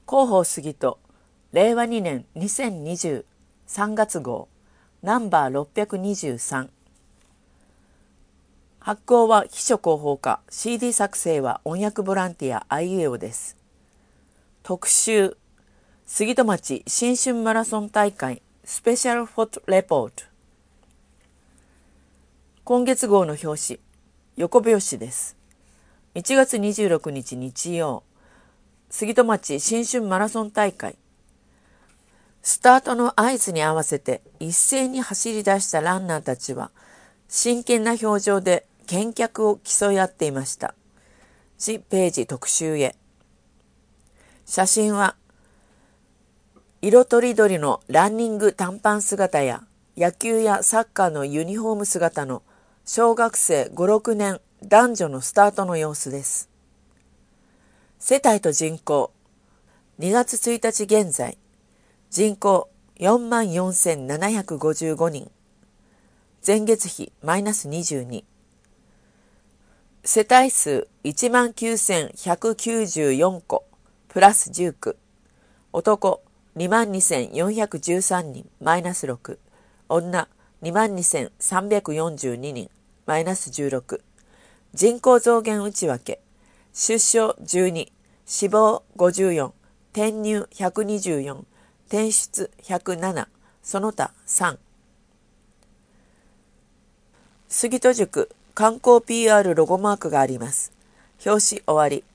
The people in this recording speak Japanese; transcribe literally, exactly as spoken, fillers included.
広報杉戸れいわにねんにせんにじゅうさんがつ号ナンバーろっぴゃくにじゅうさん。発行は秘書広報課、 シーディー 作成は音訳ボランティアあいうえおです。特集、杉戸町新春マラソン大会スペシャルフォトレポート。今月号の表紙、横表紙です。いちがつにじゅうろくにち日曜、杉戸町新春マラソン大会。スタートの合図に合わせて一斉に走り出したランナーたちは真剣な表情で健脚を競い合っていました。次ページ特集へ。写真は色とりどりのランニング短パン姿や野球やサッカーのユニフォーム姿の小学生ご、ろくねん男女のスタートの様子です。世帯と人口、にがつついたち現在、人口 よんまんよんせんななひゃくごじゅうごにん、前月比マイナスにじゅうに、世帯数 いちまんきゅうせんひゃくきゅうじゅうよんこプラスじゅうきゅう、男 にまんにせんよんひゃくじゅうさんにんマイナスろく、女 にまんにせんさんびゃくよんじゅうににんマイナスじゅうろく、人口増減内訳、出生じゅうに、死亡ごじゅうよん、転入ひゃくにじゅうよん、転出ひゃくなな、その他さん。杉戸塾観光 ピーアール ロゴマークがあります。表紙終わり。